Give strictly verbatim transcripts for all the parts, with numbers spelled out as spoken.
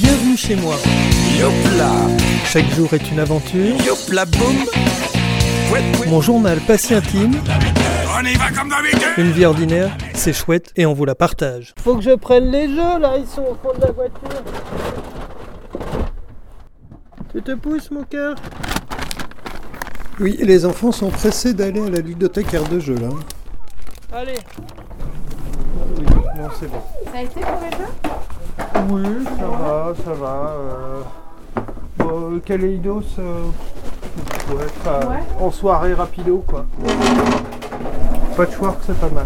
Bienvenue chez moi. Yopla. Chaque jour est une aventure. Yopla boum. Mon journal pas si intime. On y va comme d'habitude. Une vie ordinaire, c'est chouette et on vous la partage. Faut que je prenne les jeux là, ils sont au fond de la voiture. Tu te pousses mon cœur? Oui, les enfants sont pressés d'aller à la ludothèque aire de jeu là. Allez. Oui, non c'est bon. Ça a été pour les jeux? Oui, ça va, ça va. Euh... Bon, Kaleidos, euh... ouais, enfin, Ouais. en soirée rapido quoi. Patchwork c'est pas mal.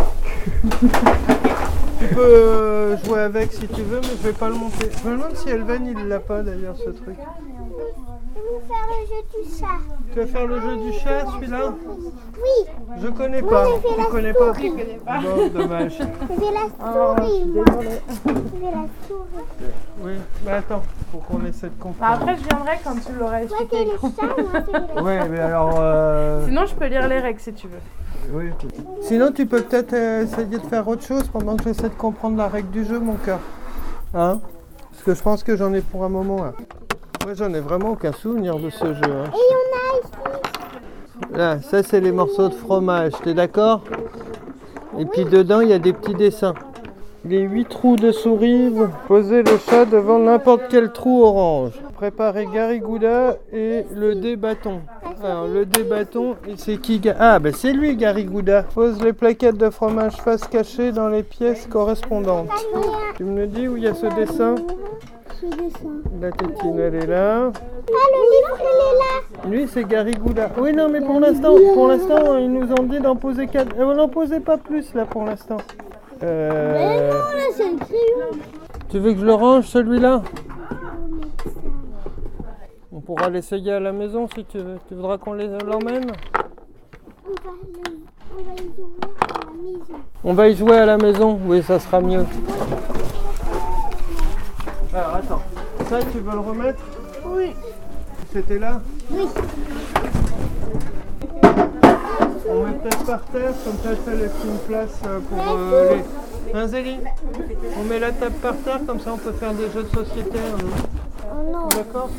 Tu peux euh, jouer avec si tu veux, mais je vais pas le monter. Je me demande si Elven il l'a pas d'ailleurs ce truc. Je vais faire le jeu du chat. Tu vas faire le jeu du chat celui-là? Oui, Je connais pas. j'ai fait Tu la connais pas? souris. Bon, dommage. je vais la Ah, souris. moi. désolé. Je vais la souris. Oui, mais attends, faut qu'on essaie de Bah, comprendre. après, je viendrai quand tu l'auras Toi, expliqué. t'es le chat, moi, c'est le Oui, mais alors... Euh... Sinon, je peux lire les règles si tu veux. Oui. Sinon, tu peux peut-être euh, essayer de faire autre chose pendant que j'essaie de comprendre la règle du jeu, mon cœur. Hein? Parce que je pense que j'en ai pour un moment, là. Moi, j'en ai vraiment aucun souvenir de ce jeu. Hein. Et on a ici. Là, ça, c'est les morceaux de fromage, t'es d'accord? Et puis dedans, il y a des petits dessins. Les huit trous de souris, posez le chat devant n'importe quel trou orange. Préparez Garigouda et le dé bâton. Alors le dé bâton, c'est qui? Ah ben c'est lui Garigouda. Pose les plaquettes de fromage face cachée dans les pièces correspondantes. Tu me dis où il y a ce dessin? Ce dessin. La tétine elle est là. Ah, le livre, il est là. Lui c'est Garigouda. Oui non mais pour l'instant, pour l'instant ils nous ont dit d'en poser quatre. Euh, n'en posez pas plus là pour l'instant. Euh... Mais non, là, c'est le crayon. Tu veux que je le range celui-là? On pourra l'essayer à la maison si tu veux. Tu voudras qu'on les- l'emmène? On va, le- on va y jouer à la maison. On va y jouer à la maison, oui ça sera mieux. Alors attends, ça tu veux le remettre? Oui. C'était là? Oui. On met peut-être par terre, comme ça ça laisse une place euh, pour euh, les... Hein Zélie? On met la table par terre, comme ça on peut faire des jeux de société. Hein. Oh non. D'accord?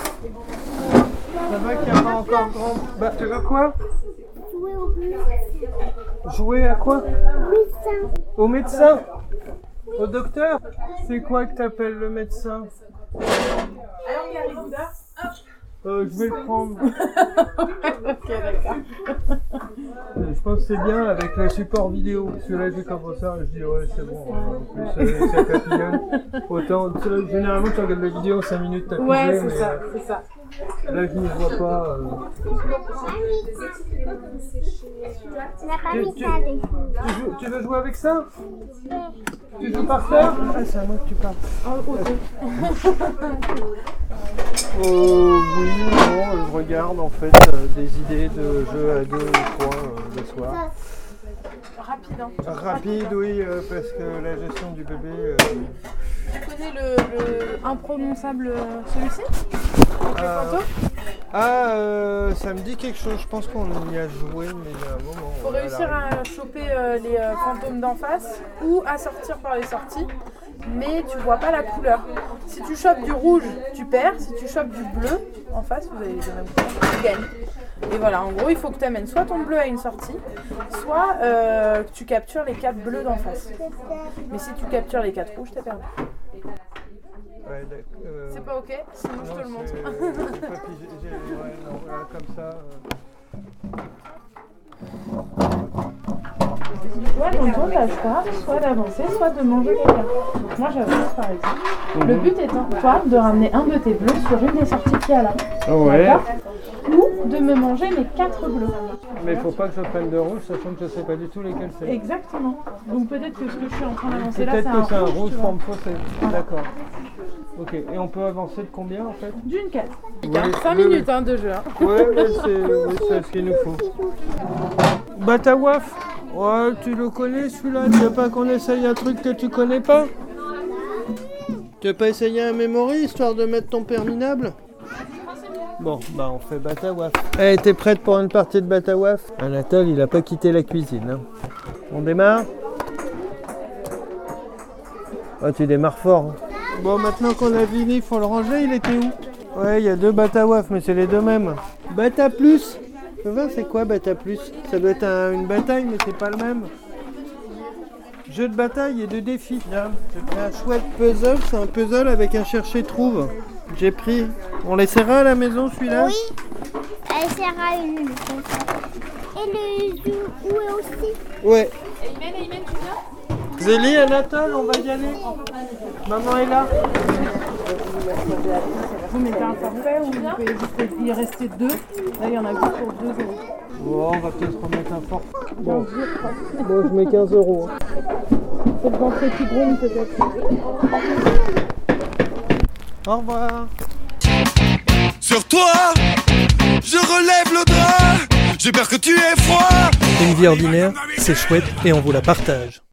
Ça va qu'il n'y a pas encore grand... Bah tu veux quoi? Jouer au bleu. Jouer à quoi? Médecin. Au médecin? Au docteur? C'est quoi que t'appelles le médecin? Alors, Garigouda, hop. Euh, je vais le prendre. Ok, d'accord. Je pense que c'est bien avec le support vidéo. Parce que là, j'ai comme ça, je dis ouais, c'est bon. En plus, euh, ça papillonne. Autant, tu sais, généralement, tu regardes la vidéo cinq minutes, t'as Ouais, pigé, c'est mais, ça, euh, c'est ça. Là, je ne vois pas. Euh... Tu n'as pas Tu- mis tu- ça avec nous. Tu, joues- tu veux jouer avec ça? Tu joues par terre? Ah, c'est à moi que tu parles. Euh, oui, non, je regarde en fait euh, des idées de jeux à deux ou trois euh, le soir. Rapide, hein. Rapide, oui, euh, parce que la gestion du bébé. euh, Tu connais le, le imprononçable, euh, celui-ci? Avec les Ah. fantômes? Ah, euh, ça me dit quelque chose, je pense qu'on y a joué, mais il y a un moment. Faut voilà. réussir à choper euh, les euh, fantômes d'en face ou à sortir par les sorties, mais tu vois pas la couleur. Si tu chopes du rouge, tu perds. Si tu chopes du bleu en face, vous avez les mêmes couleurs, tu gagnes. Et voilà, en gros, il faut que tu amènes soit ton bleu à une sortie, soit euh, que tu captures les quatre bleus d'en face. Mais si tu captures les quatre rouges, t'as perdu. Ouais, d'accord, euh, C'est pas ok? Sinon je non, te le montre. c'est- c'est pas pigé, j'ai- ouais, non, voilà, comme ça. euh. Soit dans ton tâche soit d'avancer, soit de manger quelqu'un. Moi j'avance par exemple. Le but étant, toi, de ramener un de tes bleus sur une des sorties qu'il y a là. Ouais. D'accord? Ou de me manger mes quatre bleus. Mais il faut pas que je prenne de rouge, sachant que je sais pas du tout lesquels c'est. Exactement. Donc peut-être que ce que je suis en train d'avancer là, c'est Peut-être un que c'est un rouge, rouge tu vois. forme faussée. D'accord. Ok, et on peut avancer de combien en fait? D'une quatre. Oui, cinq oui, minutes hein, de jeu. Hein. Ouais, ouais, c'est oui, c'est ce qu'il nous faut. Batawaf, ouais, tu le connais celui-là? Tu veux pas qu'on essaye un truc que tu connais pas? Tu veux pas essayer un memory histoire de mettre ton père minable? Bon, bah on fait Batawaf. Eh, t'es prête pour une partie de Batawaf? Anatole, il a pas quitté la cuisine. Hein. On démarre? Oh, tu démarres fort. Hein. Bon, maintenant qu'on a fini, il faut le ranger. Il était où? Ouais, il y a deux Batawaf, mais c'est les deux mêmes. Bata Plus. Le vin, c'est quoi Bata Plus? Ça doit être un- une bataille, mais c'est pas le même. Jeu de bataille et de défi. Là, j'ai pris un chouette puzzle. C'est un puzzle avec un chercher-trouve. J'ai pris. On laissera à la maison celui-là? Oui, elle sera une. Et le zoo aussi. Ouais. Et Imen, et Imen, tu viens? Zélie, Anatole, on va y aller. Maman est là. Vous mettez un forfait ou vous pouvez juste y rester deux. Là, il y en a juste pour deux euros. Bon, on va peut-être remettre un forfait. Bon, bon je mets quinze euros. Faut que d'entrée qui gronde peut-être. Au revoir. Sur toi, je relève le drap. J'ai peur que tu aies froid. Une vie ordinaire, c'est chouette et on vous la partage.